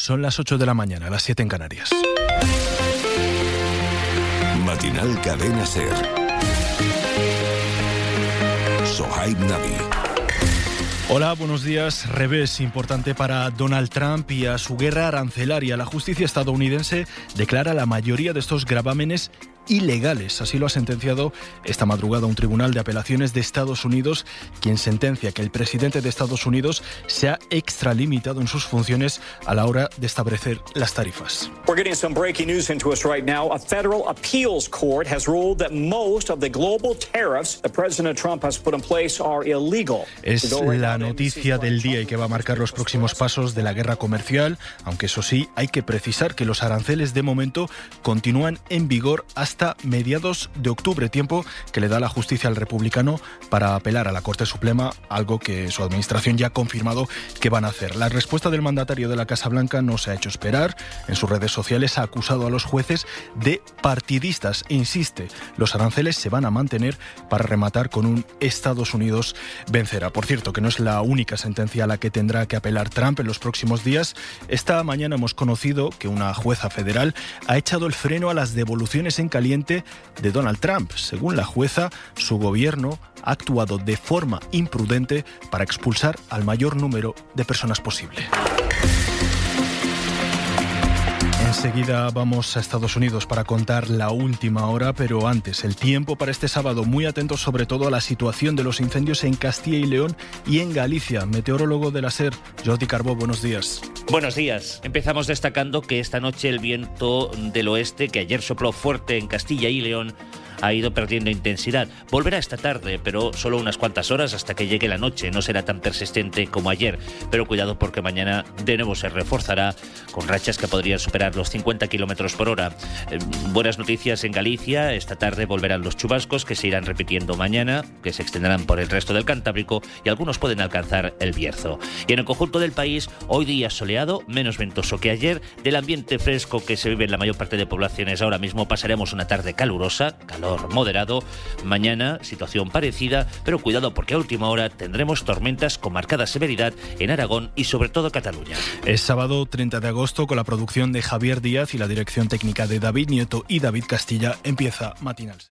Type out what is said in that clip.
Son las 8 de la mañana, las 7 en Canarias. Matinal Cadena SER. Sohaib Nabi. Hola, buenos días. Revés importante para Donald Trump y a su guerra arancelaria. La justicia estadounidense declara la mayoría de estos gravámenes ilegales. Así lo ha sentenciado esta madrugada un tribunal de apelaciones de Estados Unidos, quien sentencia que el presidente de Estados Unidos se ha extralimitado en sus funciones a la hora de establecer las tarifas. We're getting some breaking news into us right now. A federal appeals court has ruled that most of the global tariffs that President Trump has put in place are illegal. Es la noticia del día y que va a marcar los próximos pasos de la guerra comercial, aunque eso sí, hay que precisar que los aranceles de momento continúan en vigor hasta mediados de octubre, tiempo que le da la justicia al republicano para apelar a la Corte Suprema, algo que su administración ya ha confirmado que van a hacer. La respuesta del mandatario de la Casa Blanca no se ha hecho esperar. En sus redes sociales ha acusado a los jueces de partidistas. Insiste, los aranceles se van a mantener para rematar con un Estados Unidos vencerá. Por cierto, que no es la única sentencia a la que tendrá que apelar Trump en los próximos días. Esta mañana hemos conocido que una jueza federal ha echado el freno a las devoluciones en caliente de Donald Trump. Según la jueza, su gobierno ha actuado de forma imprudente para expulsar al mayor número de personas posible. Enseguida vamos a Estados Unidos para contar la última hora, pero antes el tiempo para este sábado. Muy atentos sobre todo a la situación de los incendios en Castilla y León y en Galicia. Meteorólogo de la SER, Jordi Carbó, buenos días. Buenos días. Empezamos destacando que esta noche el viento del oeste, que ayer sopló fuerte en Castilla y León, ha ido perdiendo intensidad. Volverá esta tarde, pero solo unas cuantas horas hasta que llegue la noche. No será tan persistente como ayer, pero cuidado porque mañana de nuevo se reforzará con rachas que podrían superar los 50 kilómetros por hora. Buenas noticias en Galicia. Esta tarde volverán los chubascos que se irán repitiendo mañana, que se extenderán por el resto del Cantábrico y algunos pueden alcanzar el Bierzo. Y en el conjunto del país, hoy día soleado, menos ventoso que ayer. Del ambiente fresco que se vive en la mayor parte de poblaciones ahora mismo pasaremos una tarde calurosa, calor moderado. Mañana situación parecida, pero cuidado porque a última hora tendremos tormentas con marcada severidad en Aragón y sobre todo Cataluña. Es sábado 30 de agosto con la producción de Javier Díaz y la dirección técnica de David Nieto y David Castilla. Empieza Matinal.